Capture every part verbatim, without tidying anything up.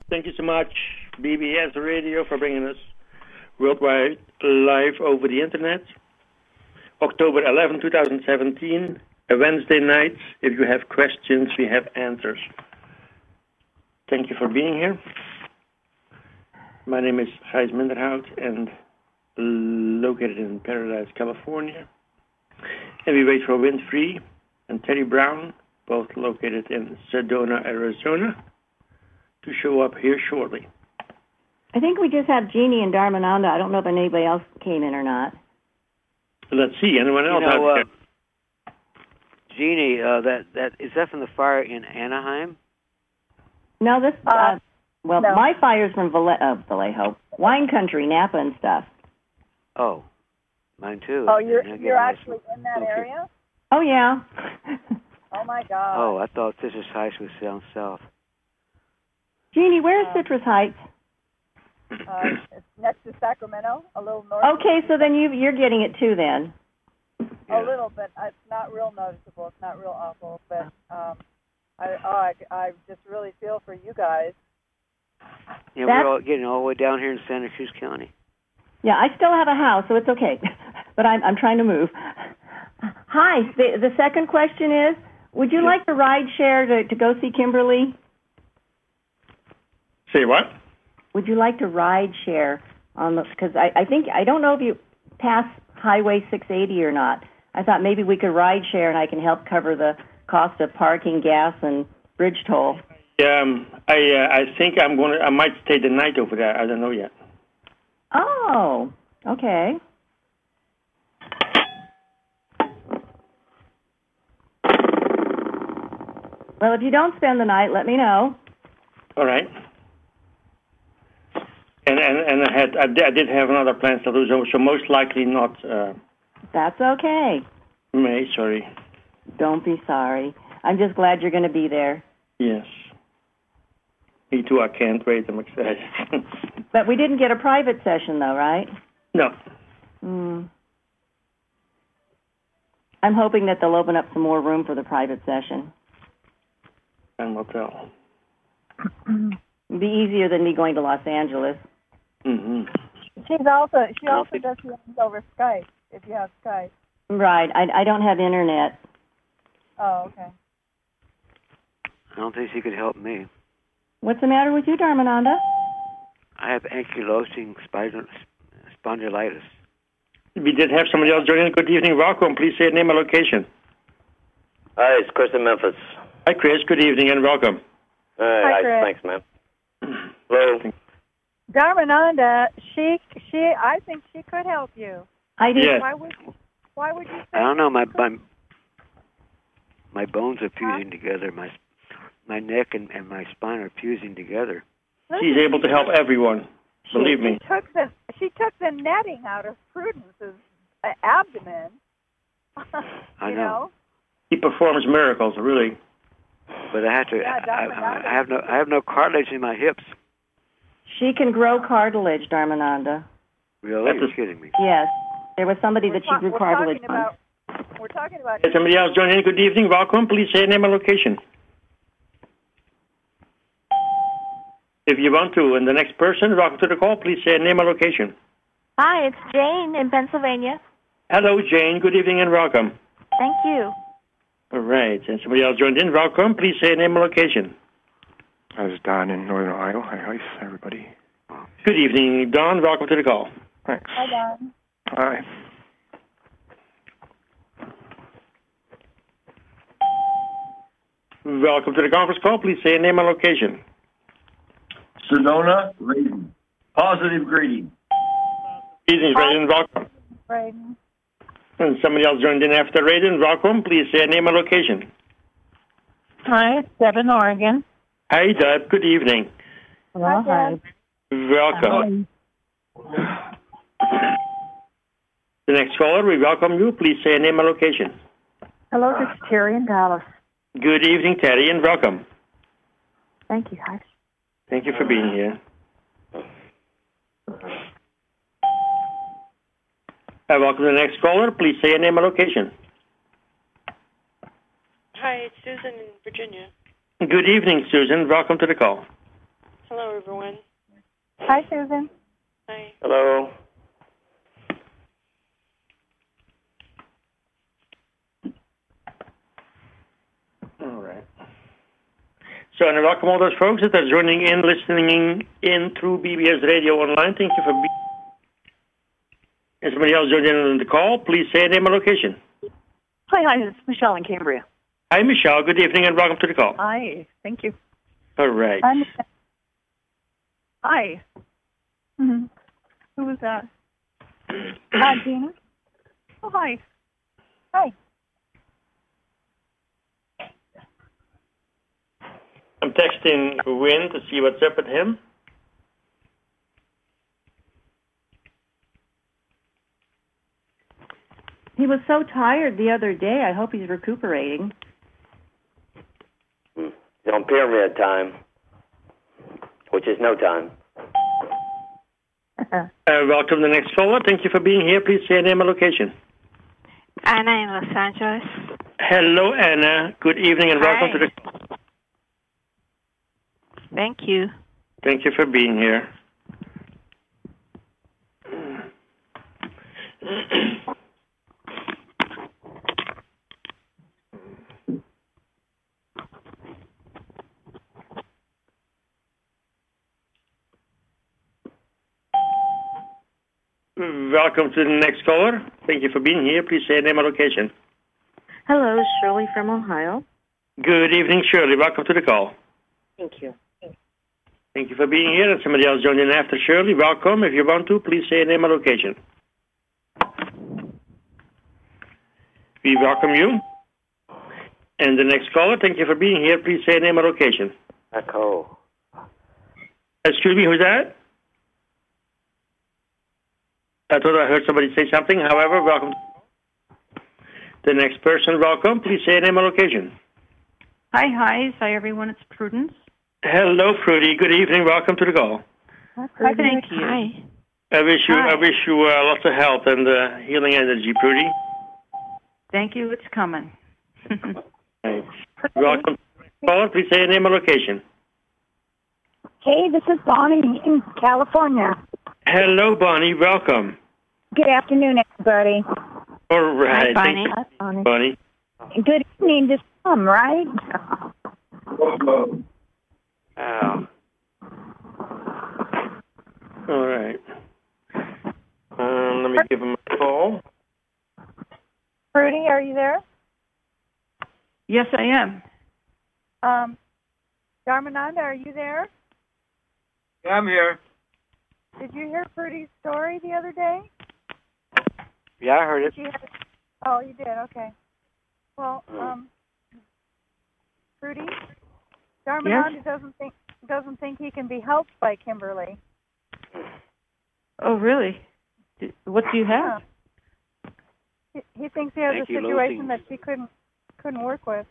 Thank you so much, B B S Radio, for bringing us worldwide live over the internet. October eleventh, twenty seventeen, a Wednesday night. If you have questions, we have answers. Thank you for being here. My name is Gijs Minderhout and located in Paradise, California. And we wait for Winfrey and Terry Brown, both located in Sedona, Arizona, to show up here shortly. I think we just have Jeannie and Dharmananda. I don't know if anybody else came in or not. Let's see. Anyone else you know, out uh, there? Jeannie, uh, that, that, is that from the fire in Anaheim? No, this, uh, uh, well, no. my fire's from Valle- uh, Vallejo, wine country, Napa and stuff. Oh, mine too. Oh, you're And you're again, actually in that okay. area? Oh, yeah. Oh, my God. Oh, I thought Citrus Heights was down south. Jeannie, where's Uh, Citrus Heights? Uh, it's next to Sacramento, a little north. Okay, so then you, you're getting it too then. A little bit. It's not real noticeable. It's not real awful. But um, I, oh, I, I just really feel for you guys. Yeah, That's- we're all getting all the way down here in Santa Cruz County. Yeah, I still have a house, so it's okay. But I'm, I'm trying to move. Hi, the, the second question is, would you Yeah. like to ride share to, to go see Kimberly? Say what? Would you like to ride share on the, because I, I think, I don't know if you pass Highway six eighty or not. I thought maybe we could ride share and I can help cover the cost of parking, gas, and bridge toll. Um, I uh, I think I'm going to, I might stay the night over there. I don't know yet. Oh, okay. Well, if you don't spend the night, let me know. All right. And and, and I had I did, I did have another plan to do, so, so most likely not uh, That's okay. May. Sorry. Don't be sorry. I'm just glad you're going to be there. Yes. Me too. I can't wait. I'm excited. But we didn't get a private session, though, right? No. Hmm. I'm hoping that they'll open up some more room for the private session. Time will tell. It'd be easier than me going to Los Angeles. Mm-hmm. She's also she I don't also think- does things over Skype if you have Skype. Right. I, I don't have internet. Oh, okay. I don't think she could help me. What's the matter with you, Dharmananda? I have ankylosing spinal- spondylitis. We did have somebody else join in. Good evening. Welcome. Please say your name and location. Hi, it's Chris in Memphis. Hi, Chris. Good evening and welcome. All right, Hi, Chris. thanks, man. Hello. Dharmananda, she she I think she could help you. I do. Yes. Why would why would you say I don't know. My my, my bones are fusing together. My my neck and, and my spine are fusing together. She's able to help everyone. Believe she me. took the she took the netting out of Prudence's uh, abdomen. I you know. He performs miracles, really. But I have to. Yeah, I, Doctor I, I have no. I have no cartilage in my hips. She can grow cartilage, Dharmananda. Really? That's You're a- kidding me. Yes. There was somebody We're that she ta- grew we're cartilage talking on. about we're talking about Has somebody else join in? Good evening. Welcome. Please say your name and location. If you want to, and the next person, welcome to the call. Please say your name and location. Hi, it's Jane in Pennsylvania. Hello, Jane. Good evening and welcome. Thank you. All right. And somebody else joined in. Welcome. Please say your name and location. I was Don in Northern Ohio. Hi, hi, everybody. Good evening, Don. Welcome to the call. Thanks. Hi, Don. Hi. Welcome to the conference call. Please say your name and location. Sedona, Raiden. Positive greeting. Greetings, Raiden. Welcome. Braden. And somebody else joined in after Raiden. Welcome. Please say your name and location. Hi, it's Deb in Oregon. Hi, Deb. Good evening. Hi, Deb. Welcome. The next caller, we welcome you. Please say your name and location. Hello, this is Terry in Dallas. Good evening, Terry, and welcome. Thank you. Hi. Thank you for being here. Uh, welcome to the next caller. Please say your name and location. Hi, it's Susan in Virginia. Good evening, Susan. Welcome to the call. Hello, everyone. Hi, Susan. Hi. Hello. All right. So, and I welcome all those folks that are joining in, listening in through B B S Radio Online. Thank you for being. Is somebody else joining in on the call? Please say a name and location. Hi, hi, it's Michelle in Cambria. Hi, Michelle. Good evening and welcome to the call. Hi, thank you. All right. I'm Hi. Mm-hmm. Who was that? Hi, Gina. Oh, hi. Hi. I'm texting Win to see what's up with him. He was so tired the other day. I hope he's recuperating. Hmm. He's on pyramid time, which is no time. Uh, welcome to the next caller. Thank you for being here. Please say your name and location. Anna in Los Angeles. Hello, Anna. Good evening and welcome Hi. to the... Thank you. Thank you for being here. Welcome to the next caller. Thank you for being here. Please say your name and location. Hello, Shirley from Ohio. Good evening, Shirley. Welcome to the call. Thank you. Thank you for being here. And somebody else joined in after Shirley. Welcome. If you want to, please say your name and location. We welcome you. And the next caller, thank you for being here. Please say your name and location. Echo. Excuse me, who's that? I thought I heard somebody say something. However, welcome. The next person, welcome. Please say your name and location. Hi, hi. Hi, everyone. It's Prudence. Hello, Fruity. Good evening. Welcome to the call. Hi, thank you. Hi. I wish you, Hi. I wish you uh, lots of health and uh, healing energy, Prudy. Thank you. It's coming. Right. Welcome. Caller, please say your name and location. Hey, this is Bonnie in California. Hello, Bonnie. Welcome. Good afternoon, everybody. All right. Hi, Bonnie. Hi, Bonnie. Bonnie. Good evening to some, right? Ow. All right. Um, let me give him a call. Rudy, are you there? Yes, I am. Um, Dharmananda, are you there? Yeah, I'm here. Did you hear Rudy's story the other day? Yeah, I heard it. Did you have, oh, you did. Okay. Well, um, Rudy, Dharmananda Yes? doesn't think doesn't think he can be helped by Kimberly. Oh, really? D- What do you have? He, he thinks he has a situation Ankylosing. that she couldn't couldn't work with.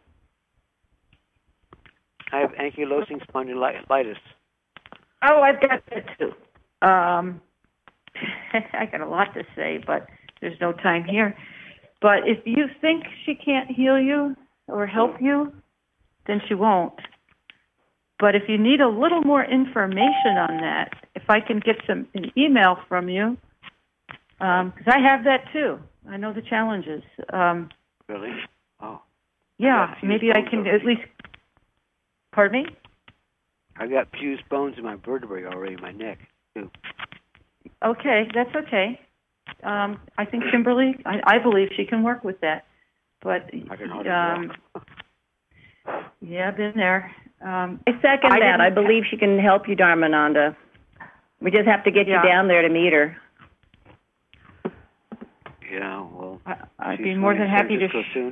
I have ankylosing spondylitis. Oh, I've got that too. Um, I got a lot to say, but there's no time here. But if you think she can't heal you or help you, then she won't. But if you need a little more information on that, if I can get some an email from you, because I have that too. I know the challenges. Um, Really? Oh. yeah, I got maybe I fused can bones at least. Pardon me? I got fused bones in my vertebrae already, my neck too. Okay, that's okay. Um, I think Kimberly, I, I believe she can work with that. But I can hardly um, walk. yeah, I've been there. Um, I second I that. didn't I believe she can help you, Dharmananda. We just have to get Yeah. you down there to meet her. Yeah, well. I, I'd she's be more going than to happy San to. Francisco Sh- soon.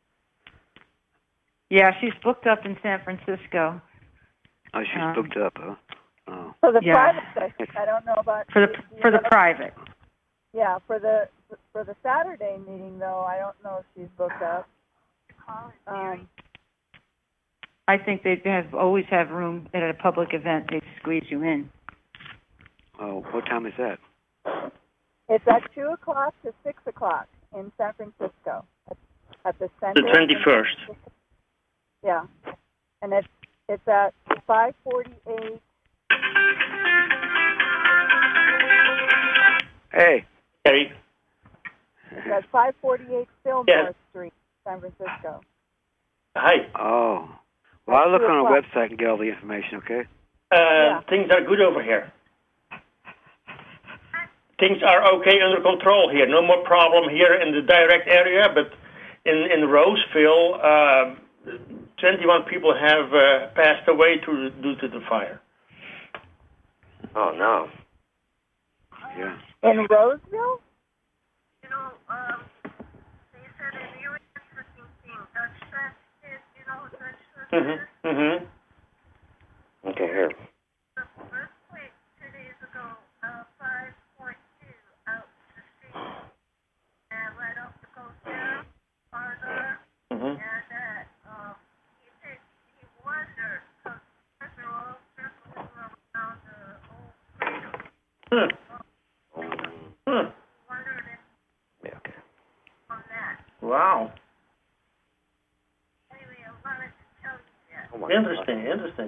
yeah, she's booked up in San Francisco. Oh, she's Um, booked up, huh? Oh. For the Yeah. private session, I don't know about For the do you for the know- private. Yeah, for the for the Saturday meeting though, I don't know if she's booked up. Um, I think they have always have room at a public event. They squeeze you in. Oh, what time is that? it's at two o'clock to six o'clock in San Francisco at, at the center. The twenty-first. Yeah, and it's it's at five forty-eight Hey. Terry. That's five forty-eight Fillmore Yeah. Street, San Francisco. Hi. Oh. Well, I'll look on our website and get all the information, okay? Uh, Yeah. Things are good over here. Things are okay, under control here. No more problem here in the direct area, but in, in Roseville, uh, twenty-one people have uh, passed away to, due to the fire. Oh, no. Yeah. In Roseville? You know, um, you said a very interesting thing. Dutch Fest is, you know, Dutch Fest is. Mm-hmm. Mm-hmm. Okay, here. The earthquake two days ago, uh, five point two out the street, and right up the coast there, farther, Mm-hmm. and that, um, he said he wondered, because they're all circling around the old cradle. Hmm. Hmm. Wondered if Yeah, okay. on that. Wow. Anyway, I wanted to tell you that. Oh, my Interesting, interesting.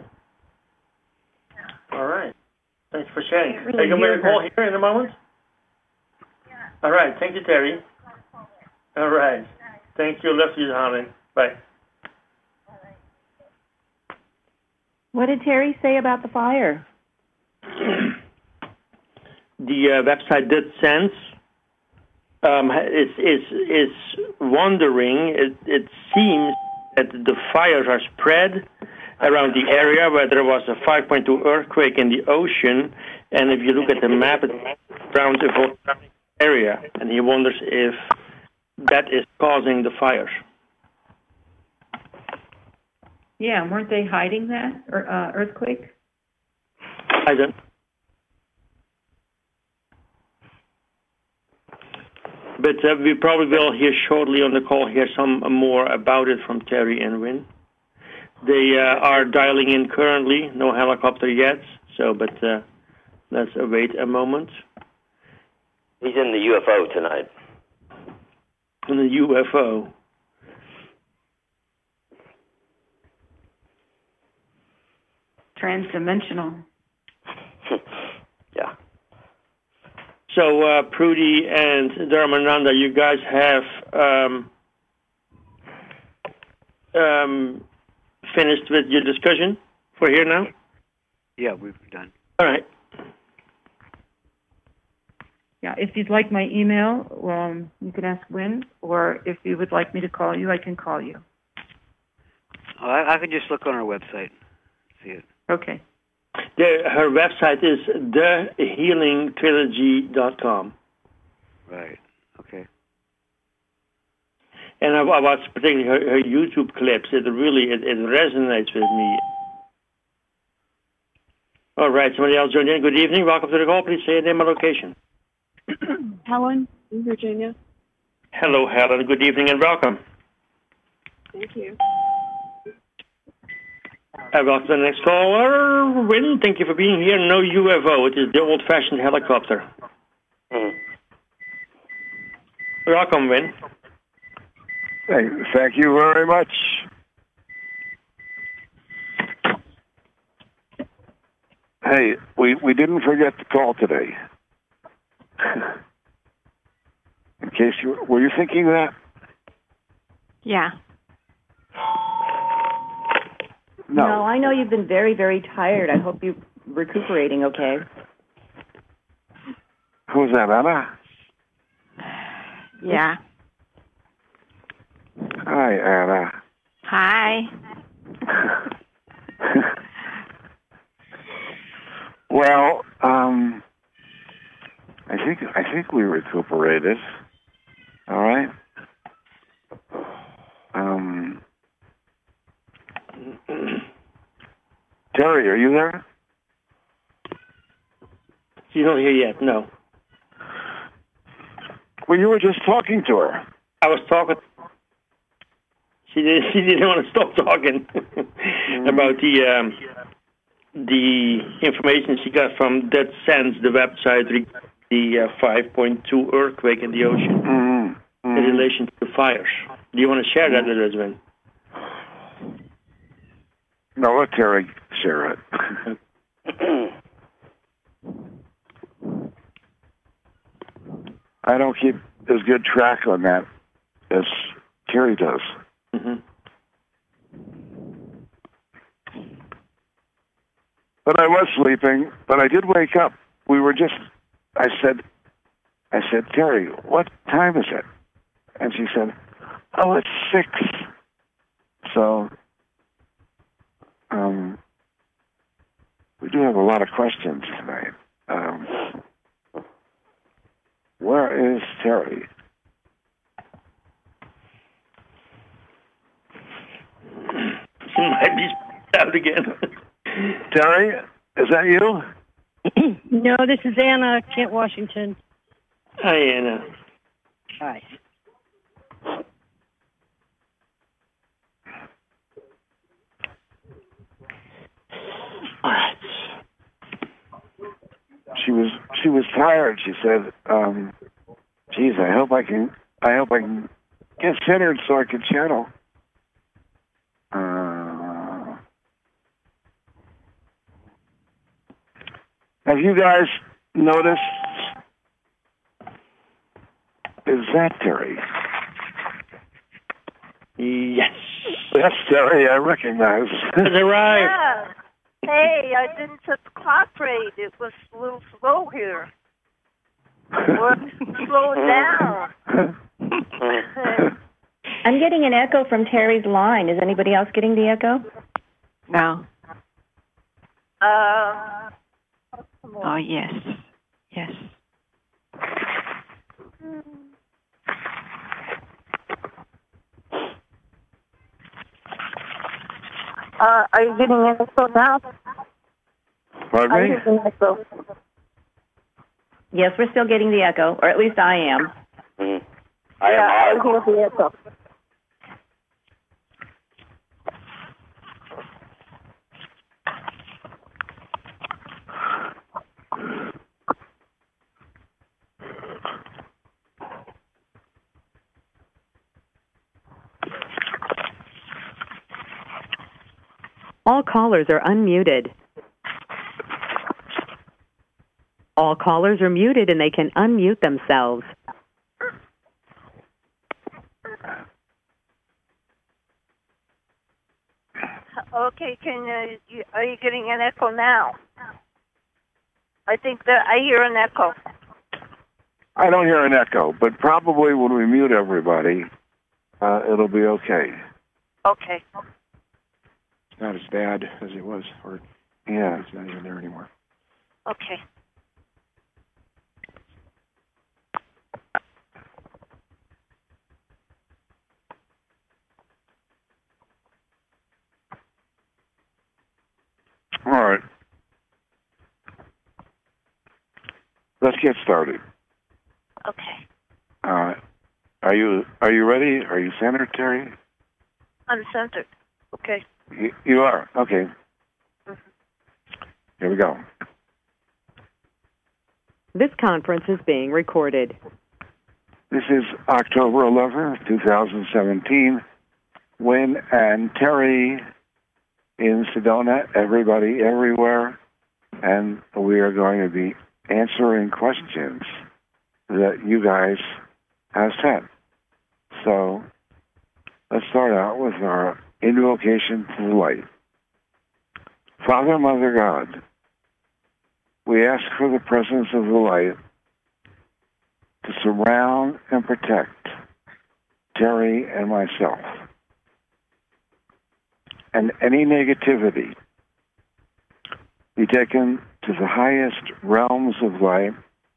All right. Thanks for sharing. Can't really Are you going to hear call her. here in a moment? All right. Thank you, Terry. All right. Thank you. Love you, darling. Bye. What did Terry say about the fire? The uh, website did sense. Um, is is is wondering. It it seems that the fires are spread around the area where there was a five point two earthquake in the ocean, and if you look at the map, it's around the volcanic area, and he wonders if that is causing the fires. Yeah, weren't they hiding that or, uh, earthquake? I don't. But uh, we probably will hear shortly on the call hear some more about it from Terry and Wynn. They uh, are dialing in currently, no helicopter yet, so but uh, let's await a moment. He's in the U F O tonight. In the U F O. Transdimensional. Yeah. So, uh, Prudy and Dharmananda, you guys have um, um, finished with your discussion for here now? Yeah, we've done. All right. Yeah, if you'd like my email, um, you can ask Wynn, or if you would like me to call you, I can call you. Oh, I, I can just look on our website, see it. Okay. The, her website is the healing trilogy dot com. Right. Okay. And I, I watched particularly her, her YouTube clips. It really it, it resonates with me. All right, somebody else joined in. Good evening. Welcome to the call. Please say your name and location. Helen in Virginia. Hello, Helen. Good evening and welcome. Thank you. Uh, welcome to the next caller. Wynn, thank you for being here. No U F O. It is the old-fashioned helicopter. Mm. Welcome, Wynn. Thank, thank you very much. Hey, we, we didn't forget to call today. In case you were you thinking that? Yeah. No. No, I know you've been very, very tired. I hope you're recuperating okay. Who's that, Anna? Yeah. Hi, Anna. Hi. Well, um, I think I think we recuperated. All right. Um, Terry, are you there? She's not here yet. No. Well, you were just talking to her. I was talking. She didn't. She didn't want to stop talking about the um, the information she got from That Sense, the website, the uh, five point two earthquake in the ocean Mm-hmm. Mm-hmm. in relation to the fires. Do you want to share that with us, Wynn? No, let Terry share it. I don't keep as good track on that as Terry does. Mm-hmm. But I was sleeping, but I did wake up. We were just, I said, I said, Terry, what time is it? And she said, oh, it's six. So, um, we do have a lot of questions tonight. Um, where is Terry? Might be out again. Terry, is that you? No, this is Anna, Kent, Washington. Hi, Anna. Hi. All right. She was she was tired. She said, um, "Geez, I hope I can I hope I can get centered so I can channel." Uh, have you guys noticed? Is that Terry? Yes. That's Terry. I recognize. Has arrived. Yeah. Hey, I didn't set the clock rate. It was a little slow here. We're slowing down. I'm getting an echo from Terry's line. Is anybody else getting the echo? No. Uh, Oh, yes. Yes. Uh, are you getting an echo now? Pardon Are me? you getting an echo? Yes, we're still getting the echo, or at least I am. Mm. I yeah, I am hear the echo. All callers are unmuted. All callers are muted and they can unmute themselves. okay, can uh, you, are you getting an echo now? I think that I hear an echo. I don't hear an echo, but probably when we mute everybody, uh, it'll be okay. Okay. It's not as bad as it was, or yeah, it's not even there anymore. Okay. All right. Let's get started. Okay. Uh, are you are you ready? Are you centered, Terry? I'm centered. Okay. You, you are? Okay. Mm-hmm. Here we go. This conference is being recorded. This is October eleventh, twenty seventeen. Wynn and Terry in Sedona, everybody everywhere, and we are going to be answering questions that you guys have sent. So let's start out with our invocation to the light. Father, Mother, God, we ask for the presence of the light to surround and protect Terry and myself, and any negativity be taken to the highest realms of light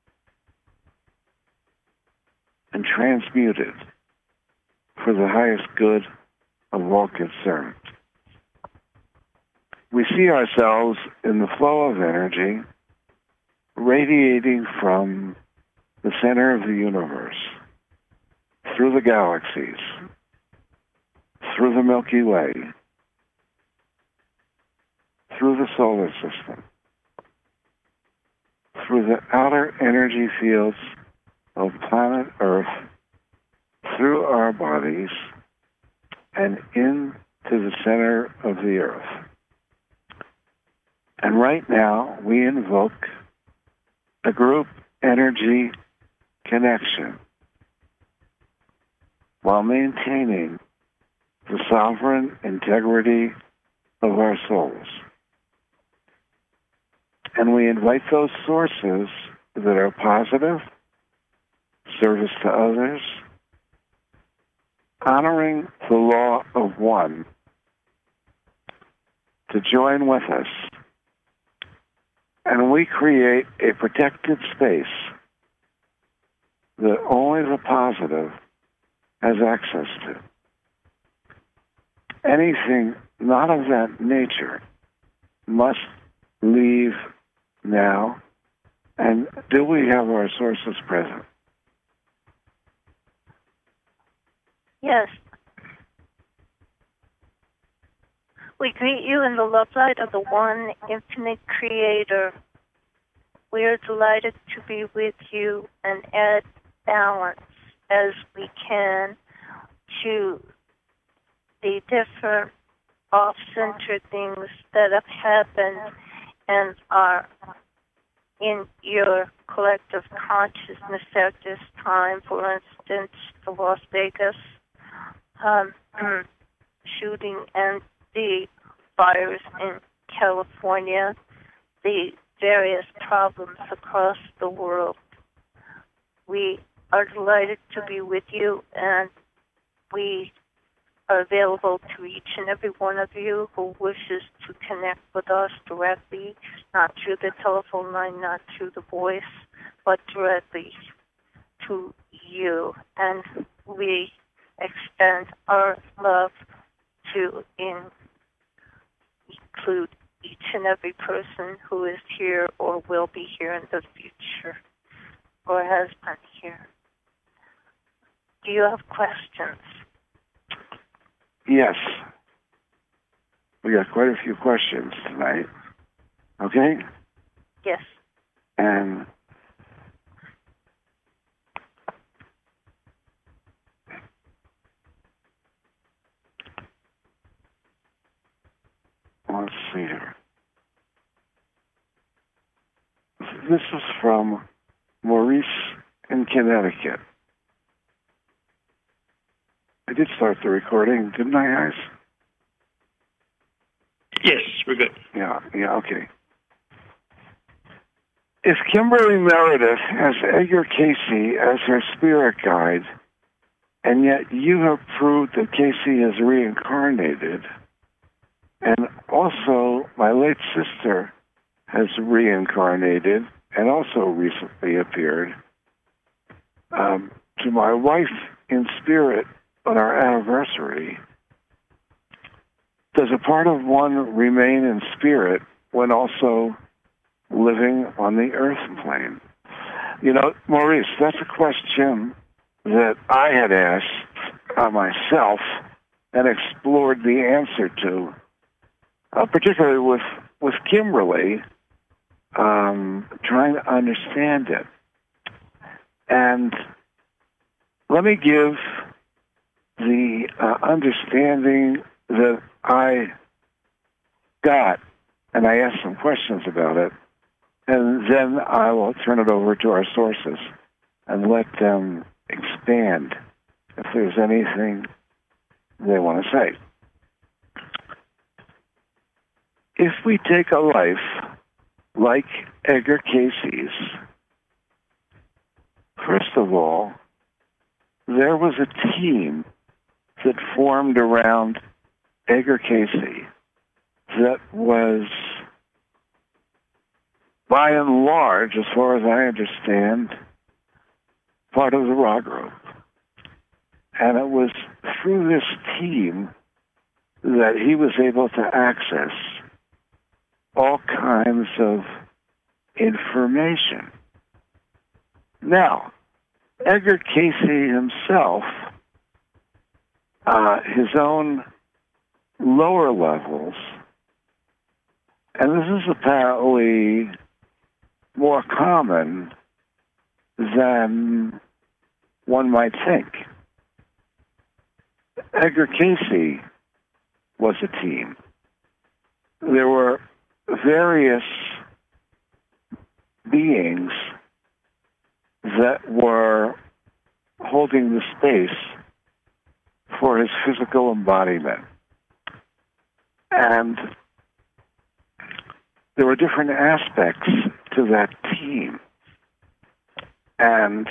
and transmuted for the highest good of all concerned. We see ourselves in the flow of energy radiating from the center of the universe, through the galaxies, through the Milky Way, through the solar system, through the outer energy fields of planet Earth, through our bodies, and into the center of the Earth. And right now, we invoke a group energy connection while maintaining the sovereign integrity of our souls. And we invite those sources that are positive, service to others, honoring the law of one, to join with us. And we create a protected space that only the positive has access to. Anything not of that nature must leave now. And do we have our sources present? Yes. We greet you in the love light of the one infinite creator. We are delighted to be with you and add balance as we can to the different off-center things that have happened and are in your collective consciousness at this time. For instance, the Las Vegas um, shooting and the fires in California, the various problems across the world. We are delighted to be with you, and we are available to each and every one of you who wishes to connect with us directly, not through the telephone line, not through the voice, but directly to you. And we extend our love to include each and every person who is here or will be here in the future or has been here. Do you have questions? Yes. We got quite a few questions tonight. Okay? Yes. And let's see here. This is from Maurice in Connecticut. I did start the recording, didn't I, guys? Yes, we're good. Yeah, yeah, okay. If Kimberly Meredith has Edgar Casey as her spirit guide, and yet you have proved that Casey is reincarnated, and also my late sister has reincarnated and also recently appeared, um, to my wife in spirit on our anniversary, does a part of one remain in spirit when also living on the earth plane? You know, Maurice, that's a question that I had asked uh, myself and explored the answer to, uh, particularly with, with Kimberly, um, trying to understand it. And let me give the uh, understanding that I got, and I asked some questions about it, and then I will turn it over to our sources and let them expand if there's anything they want to say. If we take a life like Edgar Casey's, first of all, there was a team that formed around Edgar Casey that was, by and large, as far as I understand, part of the Ra Group. And it was through this team that he was able to access all kinds of information. Now, Edgar Casey himself, uh, his own lower levels, and this is apparently more common than one might think. Edgar Casey was a team. There were various beings that were holding the space for his physical embodiment. And there were different aspects to that team. And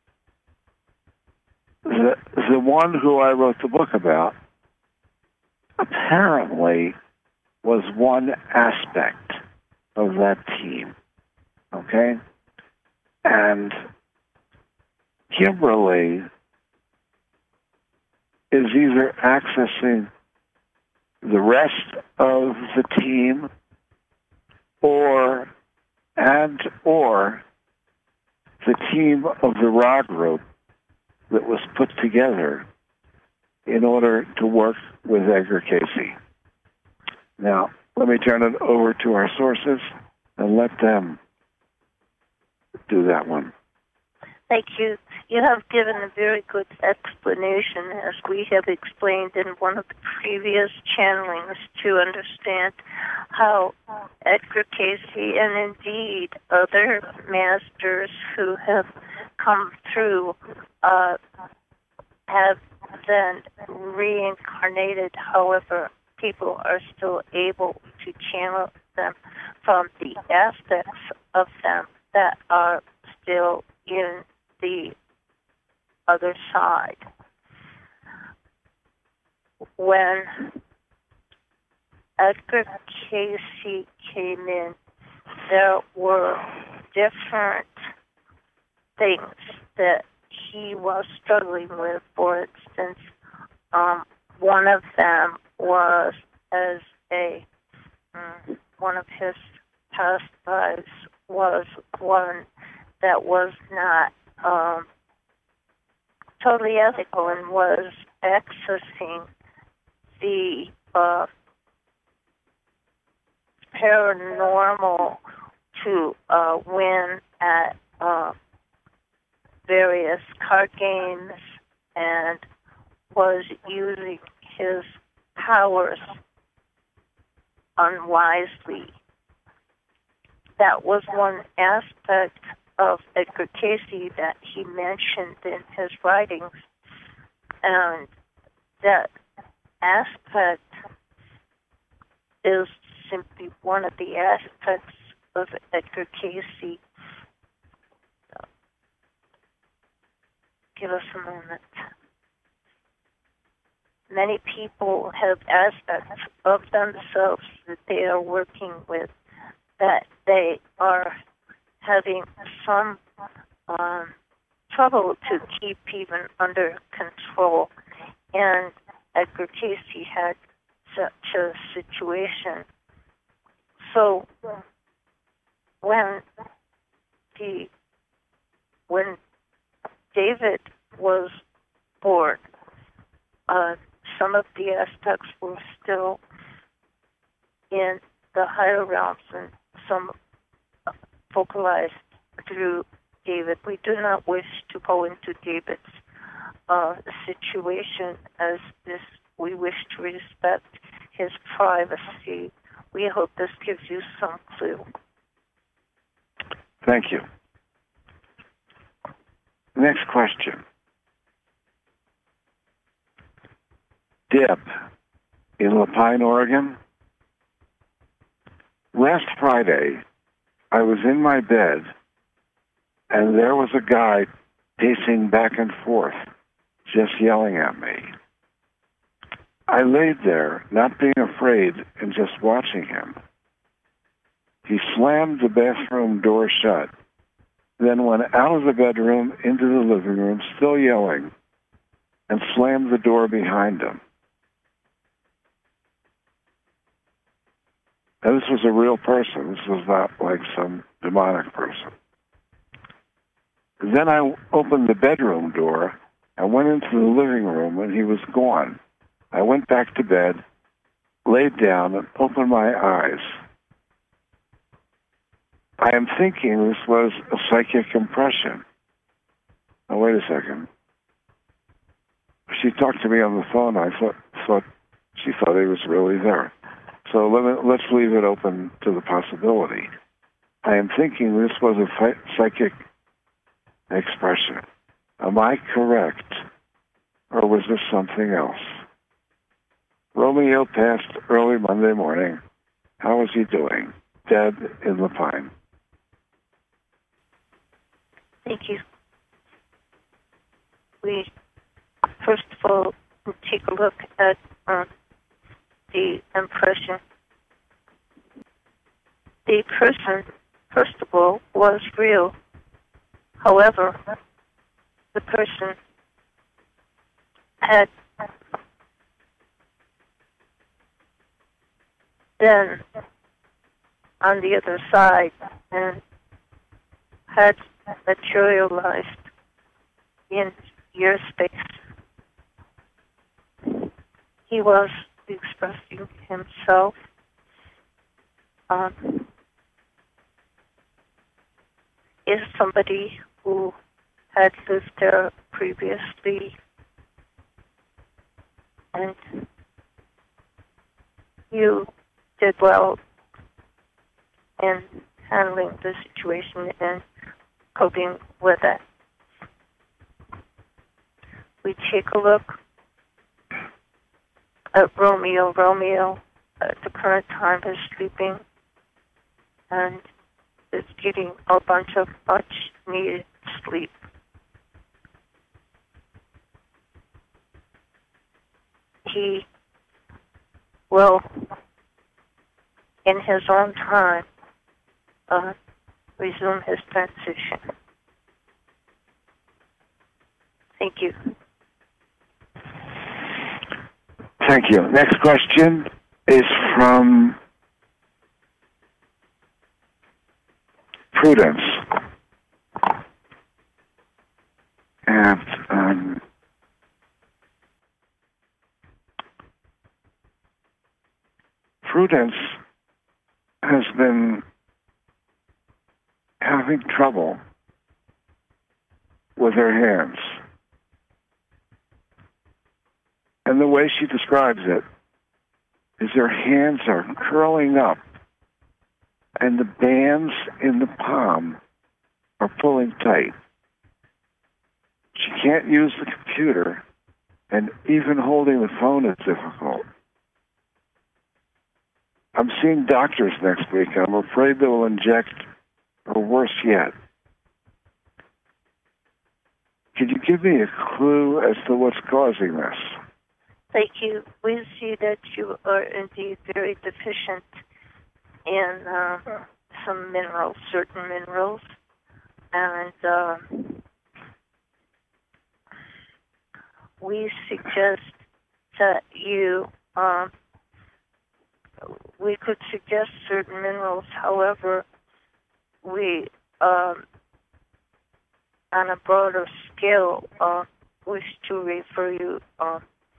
the the one who I wrote the book about apparently was one aspect of that team. Okay? And Kimberly is either accessing the rest of the team or and or the team of the Ra group that was put together in order to work with Edgar Cayce. Now, let me turn it over to our sources and let them do that one. Thank you. You have given a very good explanation, as we have explained in one of the previous channelings, to understand how Edgar Cayce and indeed other masters who have come through uh, have then reincarnated. However, people are still able to channel them from the aspects of them that are still in the other side. When Edgar Cayce came in, there were different things that he was struggling with. For instance, um, one of them was as a um, one of his past lives was one that was not um, totally ethical and was accessing the uh, paranormal to uh, win at uh, various card games and was using his powers unwisely. That was one aspect of Edgar Cayce that he mentioned in his writings, and that aspect is simply one of the aspects of Edgar Cayce. Give us a moment. Many people have aspects of themselves that they are working with, that they are having some um, trouble to keep even under control. And Edgar Cayce had such a situation. So when the when David was born, uh, some of the aspects were still in the higher realms and some focalized through David. We do not wish to go into David's uh, situation as this. We wish to respect his privacy. We hope this gives you some clue. Thank you. Next question. Deb in Lapine, Oregon. Last Friday, I was in my bed, and there was a guy pacing back and forth, just yelling at me. I laid there, not being afraid, and just watching him. He slammed the bathroom door shut, then went out of the bedroom into the living room, still yelling, and slammed the door behind him. Now, this was a real person. This was not like some demonic person. Then I opened the bedroom door. I went into the living room, and he was gone. I went back to bed, laid down, and opened my eyes. I am thinking this was a psychic impression. Now, wait a second. She talked to me on the phone. I thought, thought she thought he was really there. So let me, let's leave it open to the possibility. I am thinking this was a psychic expression. Am I correct, or was this something else? Romeo passed early Monday morning. How is he doing? Dead in the pine. Thank you. We, first of all, take a look at um, the impression. The person, first of all, was real. However, the person had been on the other side and had materialized in your space. He was expressing himself um, is somebody who had lived there previously, and you did well in handling the situation and coping with it. We take a look at Romeo. Romeo at the current time is sleeping and is getting a bunch of much needed sleep. He will, in his own time, uh, resume his transition. Thank you. Thank you. Next question is from Prudence. And um, Prudence has been having trouble with her hands. And the way she describes it is her hands are curling up and the bands in the palm are pulling tight. She can't use the computer, and even holding the phone is difficult. I'm seeing doctors next week, and I'm afraid they will inject, or worse yet. Could you give me a clue as to what's causing this? Thank you. We see that you are indeed very deficient in uh, some minerals, certain minerals, and uh, we suggest that you, uh, we could suggest certain minerals. However, we, um, on a broader scale, uh, wish to refer you uh,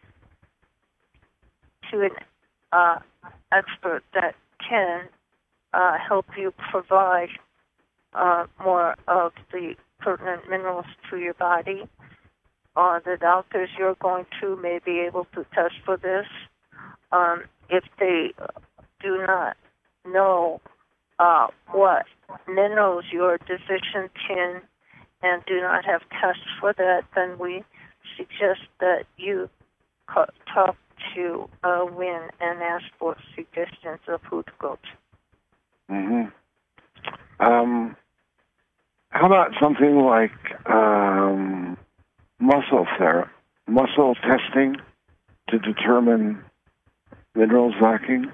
to an uh, expert that can uh, help you provide uh, more of the pertinent minerals to your body. Uh, the doctors you're going to may be able to test for this. Um, if they do not know uh, what minerals you're deficient in and do not have tests for that, then we suggest that you co- talk to uh, Win and ask for suggestions of who to go to. Mm-hmm. Um, how about something like um, muscle therapy, muscle testing to determine minerals lacking?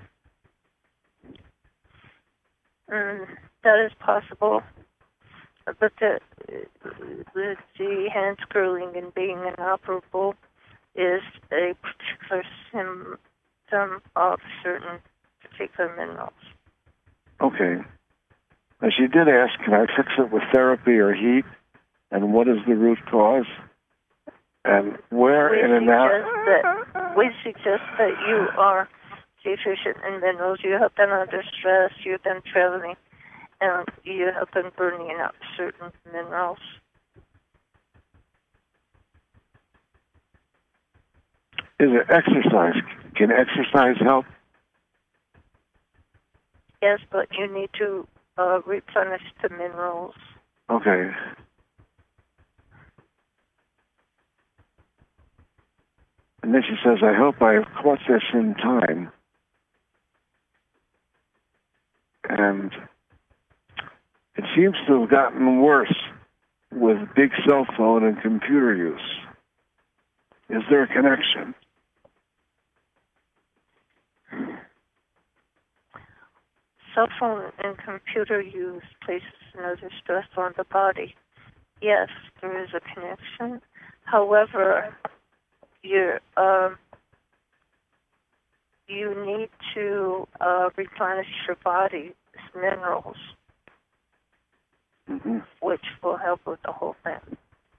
Mm, that is possible, but the, the, the hands curling and being inoperable is a particular symptom of certain particular minerals. Okay. Now, she did ask, can I fix it with therapy or heat? And what is the root cause? And where we in and out? That, we suggest that you are deficient in minerals. You have been under stress, you've been traveling, and you have been burning up certain minerals. Is it exercise? Can exercise help? Yes, but you need to uh, replenish the minerals. Okay. And then she says, I hope I have caught this in time. And it seems to have gotten worse with big cell phone and computer use. Is there a connection? Cell phone and computer use places another stress on the body. Yes, there is a connection. However, you're, um, you need to uh, replenish your body with minerals, mm-hmm. which will help with the whole thing.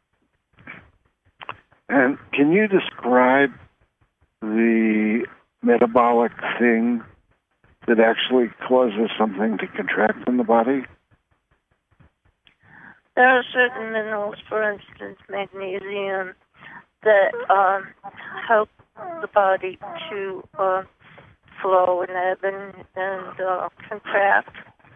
And can you describe the metabolic thing that actually causes something to contract in the body? There are certain minerals, for instance, magnesium, that um, help the body to uh, flow and ebb and, and uh, contract.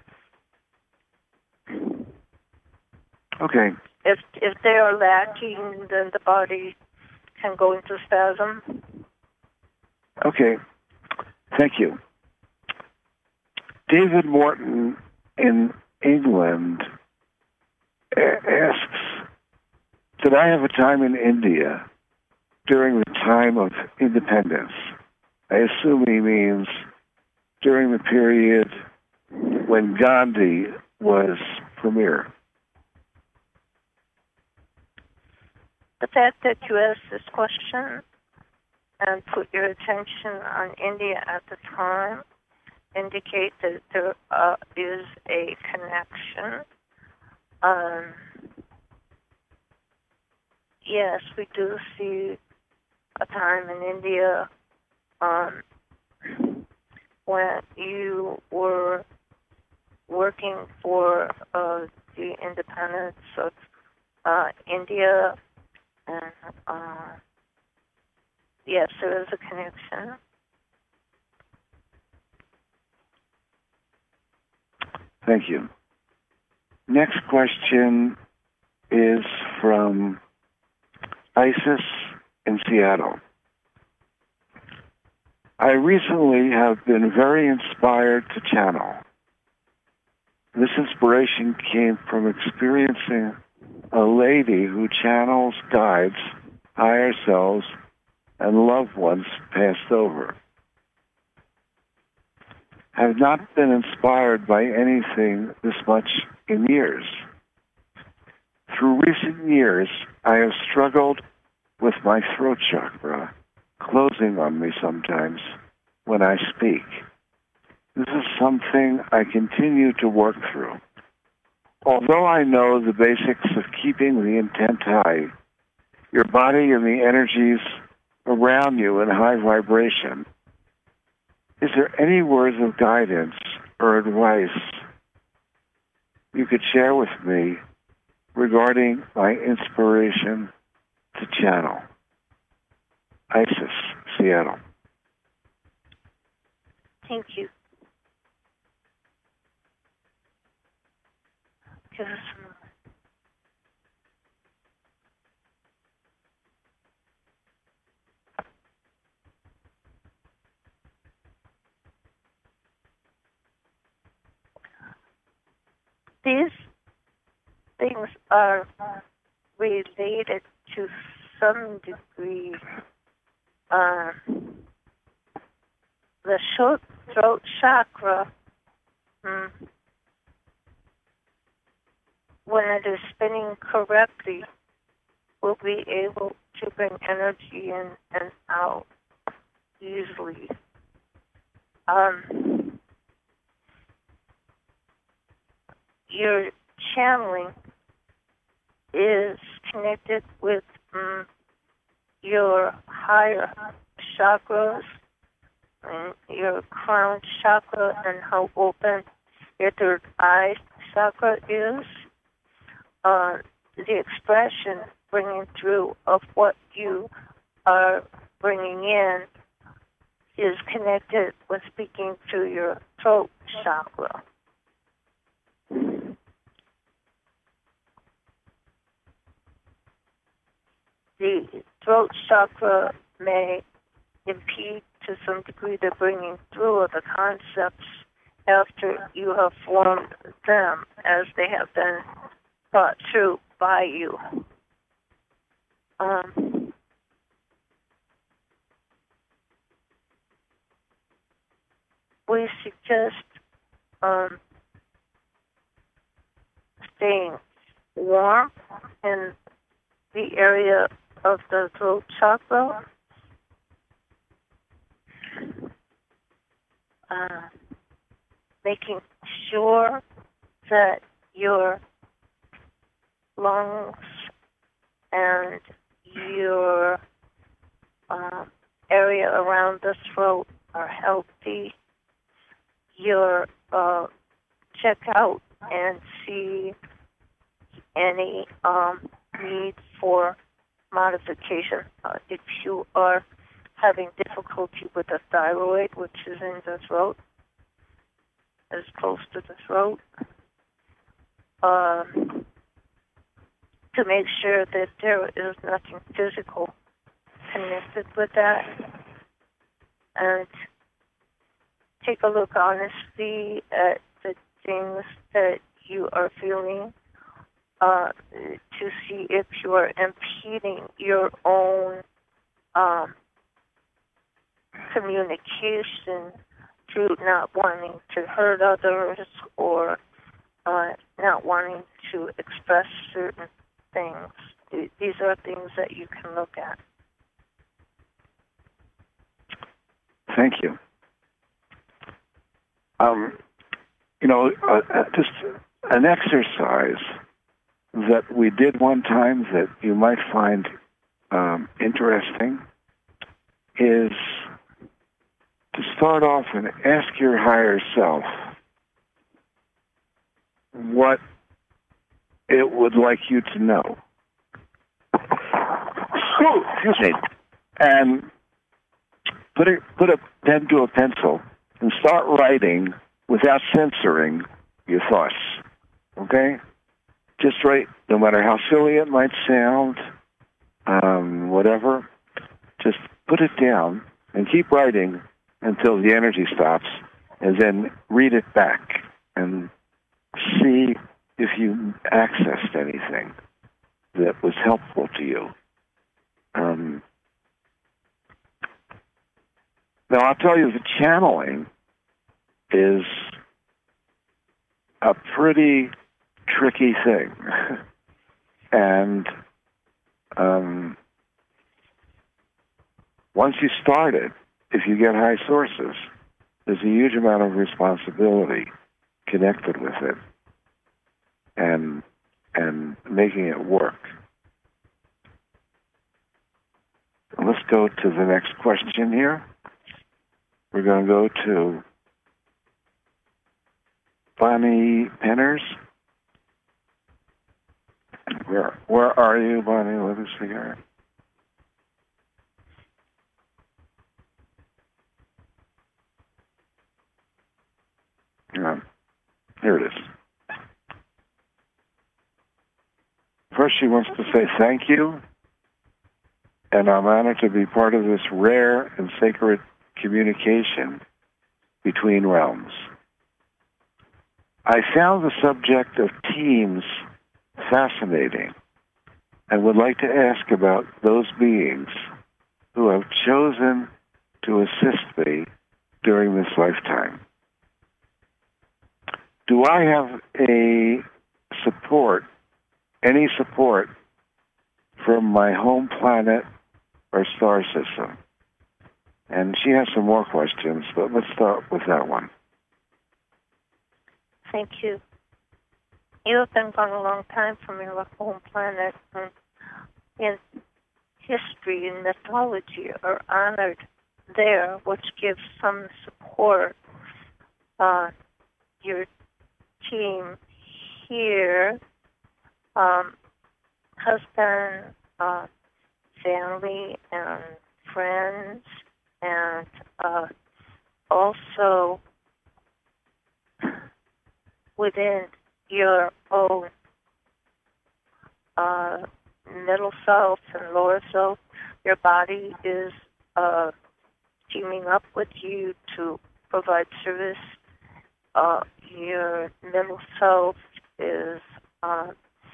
Okay. If if they are lacking, then the body can go into spasm. Okay. Thank you. David Morton in England asks, did I have a time in India during the time of independence? I assume he means during the period when Gandhi was premier. The fact that you asked this question and put your attention on India at the time indicate that there uh, is a connection. Um, yes, we do see a time in India um, when you were working for uh, the independence of uh, India, and uh, yes, there is a connection. Thank you. Next question is from Isis in Seattle. I recently have been very inspired to channel. This inspiration came from experiencing a lady who channels guides, higher selves, and loved ones passed over. I have not been inspired by anything this much in years. Through recent years, I have struggled with my throat chakra closing on me sometimes when I speak. This is something I continue to work through. Although I know the basics of keeping the intent high, your body and the energies around you in high vibration, is there any words of guidance or advice you could share with me regarding my inspiration to channel? Isis, Seattle. Thank you. Give us a moment. These things are related to some degree. Uh, the short throat chakra, hmm, when it is spinning correctly, will be able to bring energy in and out easily. Um, your channeling is connected with um, your higher chakras, and your crown chakra, and how open your third eye chakra is. Uh, the expression bringing through of what you are bringing in is connected with speaking to your throat chakra. The throat chakra may impede to some degree the bringing through of the concepts after you have formed them as they have been thought through by you. Um, we suggest um, staying warm in the area of the throat chakra. Uh, making sure that your lungs and your uh, area around the throat are healthy. Your uh, check out and see any um, need for modification. Uh, if you are having difficulty with the thyroid, which is in the throat, as close to the throat, um, to make sure that there is nothing physical connected with that, and take a look honestly at the things that you are feeling uh, to see if you are impeding your own um, communication through not wanting to hurt others or uh, not wanting to express certain things. These are things that you can look at. Thank you. Um, you know, uh, uh, just an exercise that we did one time that you might find um, interesting is to start off and ask your higher self what it would like you to know. Excuse me. And put a, put a pen to a pencil and start writing without censoring your thoughts. Okay? Just write, no matter how silly it might sound, um, whatever, just put it down and keep writing until the energy stops, and then read it back and see if you accessed anything that was helpful to you. Um, now, I'll tell you, the channeling is a pretty tricky thing. And um, once you start it, if you get high sources, there's a huge amount of responsibility connected with it and and making it work. Let's go to the next question here. We're going to go to Bonnie Penners. Where where are you, Bonnie? Let us see here. Um, here it is. First, she wants to say thank you, and I'm honored to be part of this rare and sacred communication between realms. I found the subject of teams fascinating and would like to ask about those beings who have chosen to assist me during this lifetime. Do I have a support, any support from my home planet or star system? And she has some more questions, but let's start with that one. Thank you. You have been gone a long time from your home planet, and in history and mythology are honored there, which gives some support. Uh, your team here um, husband, uh, family, and friends, and uh, also within your own uh, middle self and lower self, your body is uh, teaming up with you to provide service. Uh, your middle self is uh,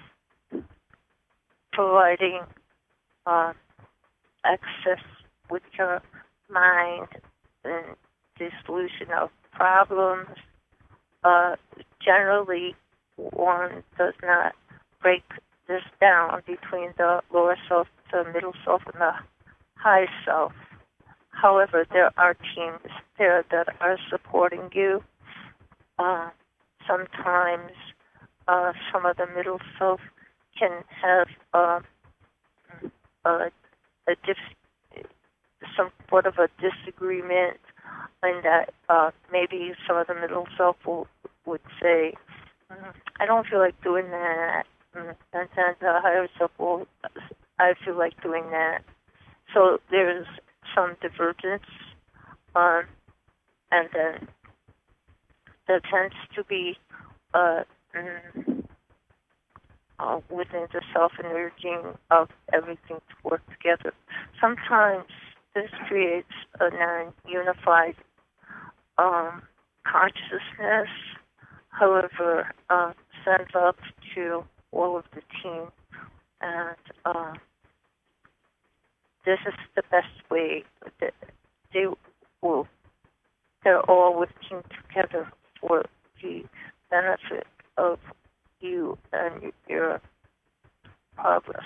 providing uh, access with your mind and the solution of problems. Uh, generally, one does not break this down between the lower self, the middle self, and the high self. However, there are teams there that are supporting you. Uh, sometimes uh, some of the middle self can have uh, a, a dis- some sort of a disagreement, and that uh, maybe some of the middle self will, would say, mm, I don't feel like doing that. Mm, and then the higher self will, I feel like doing that. So there's some divergence, um, and then there tends to be uh, mm, uh, within the self-emerging of everything to work together. Sometimes this creates a non-unified um, consciousness, however, uh, sends up to all of the team, and uh, this is the best way that they will, they're all working together for the benefit of you and your progress.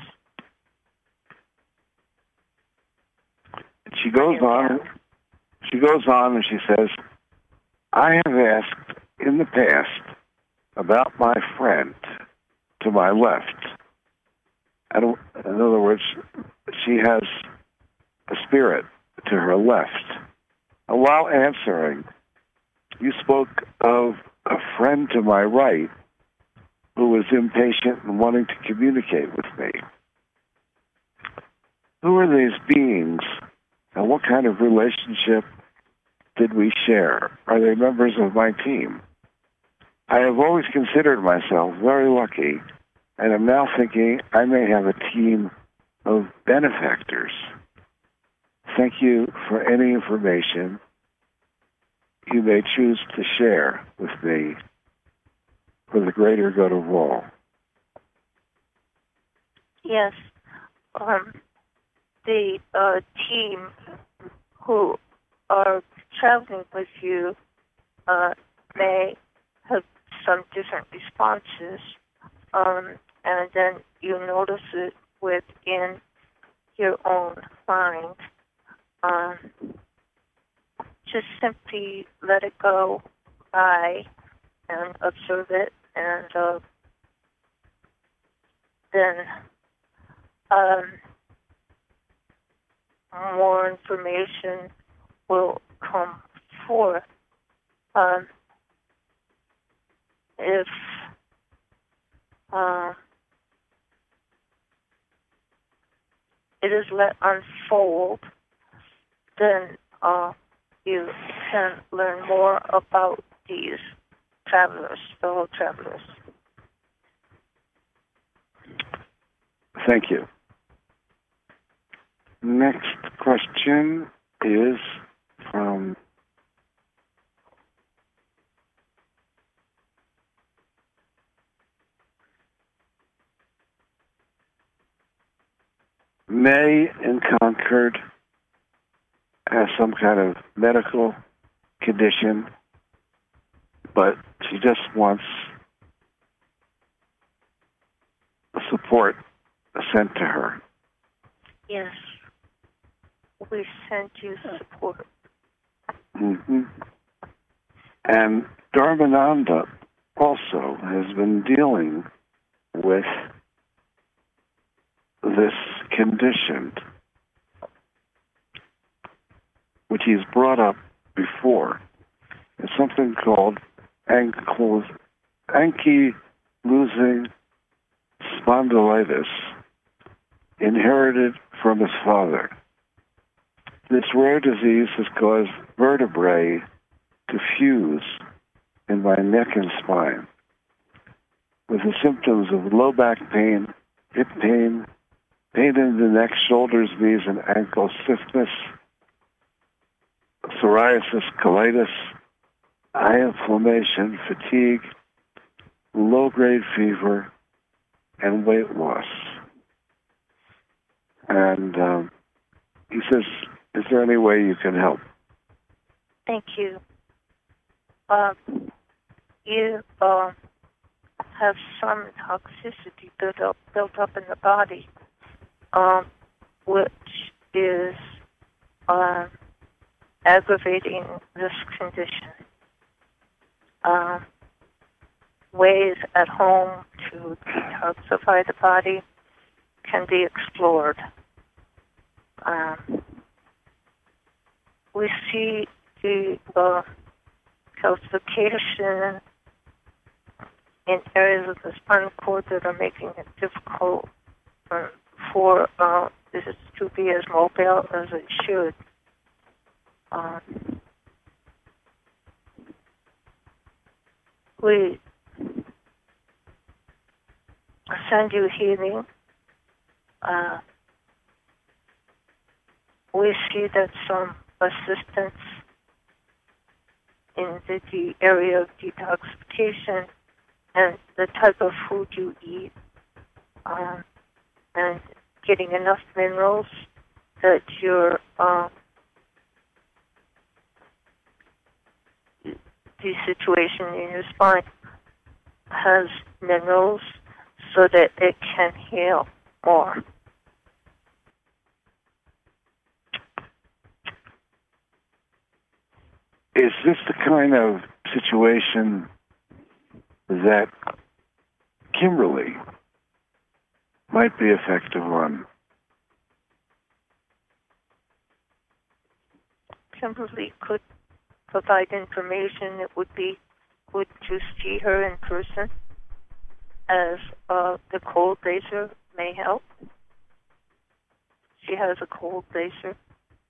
She goes on, she goes on and she says, I have asked in the past about my friend to my left. I don't, in other words, she has a spirit to her left. And while answering, you spoke of a friend to my right who was impatient and wanting to communicate with me. Who are these beings, and what kind of relationship did we share? Are they members of my team? I have always considered myself very lucky, and am now thinking I may have a team of benefactors. Thank you for any information you may choose to share with me for the greater good of all. Yes. Um, the uh, team who are traveling with you uh, may have some different responses, um, and then you notice it within your own mind. Um, just simply let it go by and observe it, and uh, then um, more information will come forth. Um, if uh, it is let unfold, then uh, you can learn more about these travelers, fellow travelers. Thank you. Next question is from May in Concord. Has some kind of medical condition, but she just wants support sent to her. Yes. We sent you support. Mm-hmm. And Dharmananda also has been dealing with this condition, which he's brought up before. It's something called ankylosing spondylitis, inherited from his father. This rare disease has caused vertebrae to fuse in my neck and spine, with the symptoms of low back pain, hip pain, pain in the neck, shoulders, knees, and ankle, stiffness, psoriasis, colitis, eye inflammation, fatigue, low-grade fever, and weight loss. And um, he says, is there any way you can help? Thank you. Um, you uh, have some toxicity built up, built up in the body, um, which is uh, aggravating this condition. Um, ways at home to detoxify the body can be explored. Um, we see the uh, calcification in areas of the spinal cord that are making it difficult uh, for uh, this to be as mobile as it should. Um, we send you healing. Uh, we see that some assistance in the, the area of detoxification and the type of food you eat, um, and getting enough minerals that your um, the situation in your spine has minerals so that it can heal more. Is this the kind of situation that Kimberly might be effective on? Kimberly could provide information. It would be good to see her in person, as uh, the cold laser may help. She has a cold laser.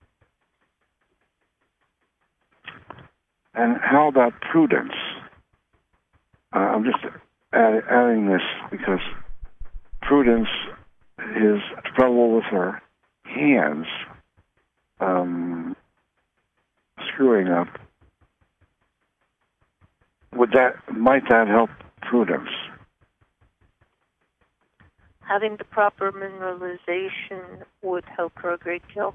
And how about Prudence? Uh, I'm just add, adding this because Prudence is trouble with her hands um, screwing up. Would that might that help Prudence? Having the proper mineralization would help her a great deal.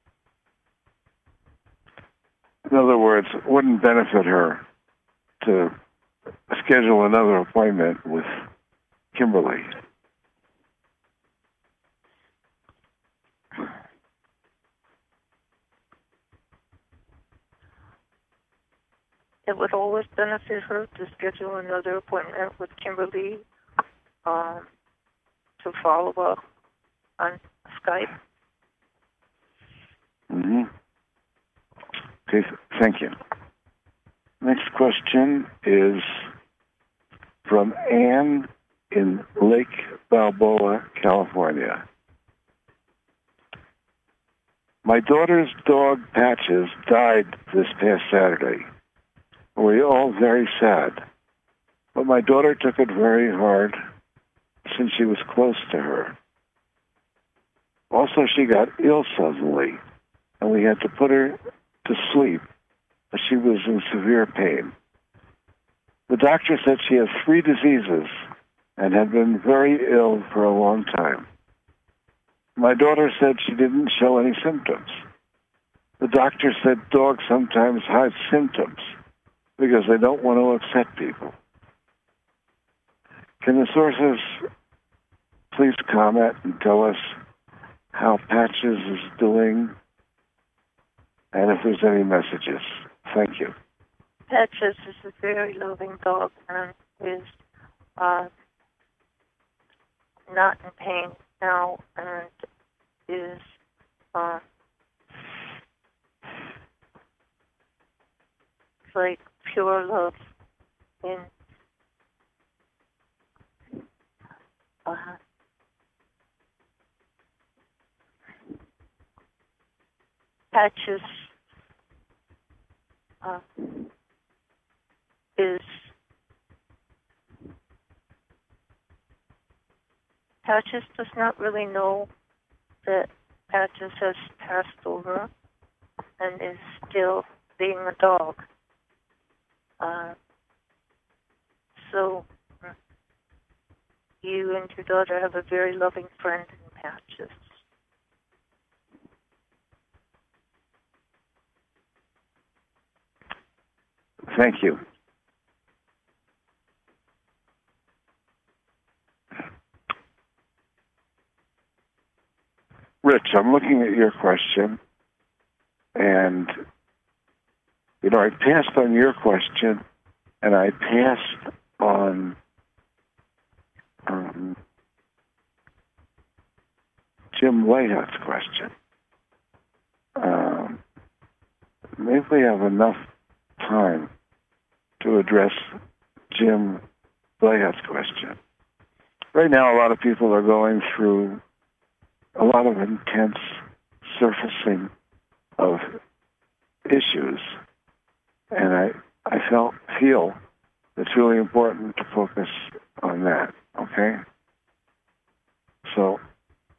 In other words, it wouldn't benefit her to schedule another appointment with Kimberly. It would always benefit her to schedule another appointment with Kimberly um, to follow up on Skype. Mm-hmm. Okay, thank you. Next question is from Anne in Lake Balboa, California. My daughter's dog Patches died this past Saturday. We were all very sad, but my daughter took it very hard since she was close to her. Also, she got ill suddenly, and we had to put her to sleep, but she was in severe pain. The doctor said she has three diseases and had been very ill for a long time. My daughter said she didn't show any symptoms. The doctor said dogs sometimes hide symptoms because they don't want to upset people. Can the sources please comment and tell us how Patches is doing and if there's any messages? Thank you. Patches is a very loving dog and is uh, not in pain now and is uh, like pure love in uh, Patches uh, is Patches does not really know that Patches has passed over, and is still being a dog. Uh, so you and your daughter have a very loving friend in Patches. Thank you. Rich, I'm looking at your question, and, you know, I passed on your question, and I passed on um, Jim Whitehead's question. Um, maybe we have enough time to address Jim Whitehead's question. Right now, a lot of people are going through a lot of intense surfacing of issues, and I I felt feel it's really important to focus on that. Okay, so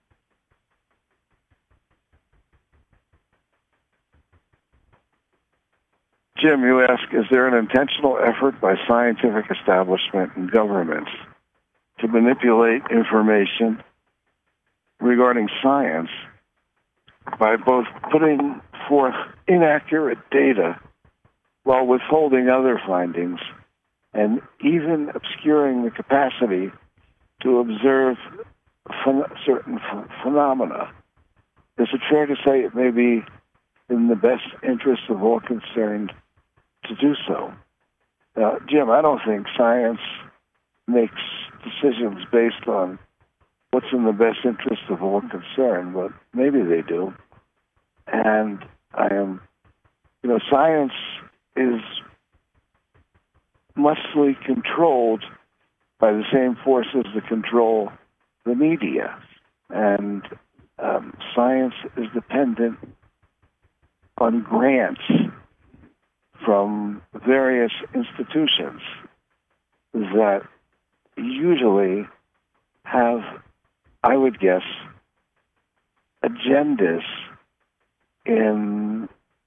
Jim, you ask, is there an intentional effort by scientific establishment and governments to manipulate information regarding science by both putting forth inaccurate data while withholding other findings and even obscuring the capacity to observe ph- certain ph- phenomena? Is it fair to say it may be in the best interest of all concerned to do so? Uh, Jim, I don't think science makes decisions based on what's in the best interest of all concerned, but maybe they do. And I am, you know, science is mostly controlled by the same forces that control the media. And um, science is dependent on grants from various institutions that usually have, I would guess, agendas in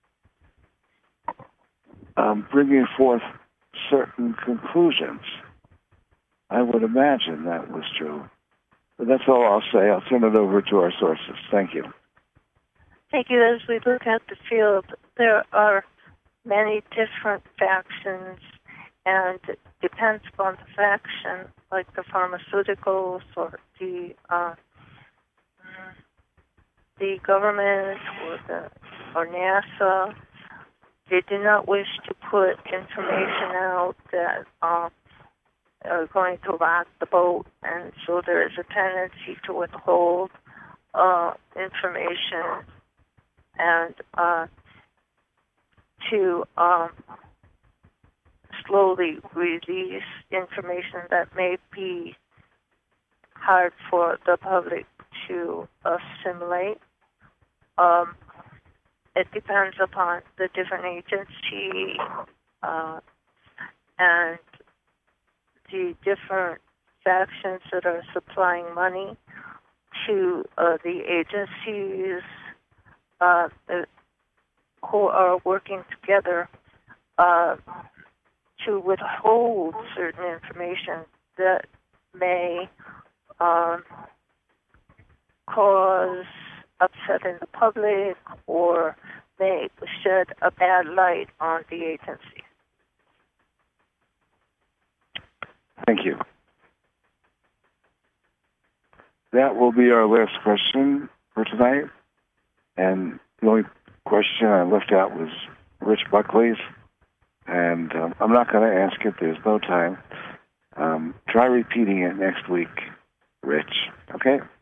um, bringing forth certain conclusions. I would imagine that was true. But that's all I'll say. I'll turn it over to our sources. Thank you. Thank you. As we look at the field, there are many different factions, and it depends upon the faction, like the pharmaceuticals or the uh, the government or the or NASA. They do not wish to put information out that uh, are going to rock the boat, and so there is a tendency to withhold uh, information and uh, to um, slowly release information that may be hard for the public to assimilate. Um, it depends upon the different agency uh, and the different factions that are supplying money to uh, the agencies uh, who are working together uh, to withhold certain information that may um, cause upset in the public or may shed a bad light on the agency. Thank you. That will be our last question for tonight. And the only question I left out was Rich Buckley's. And um, I'm not going to ask it. There's no time. Um, try repeating it next week, Rich. Okay?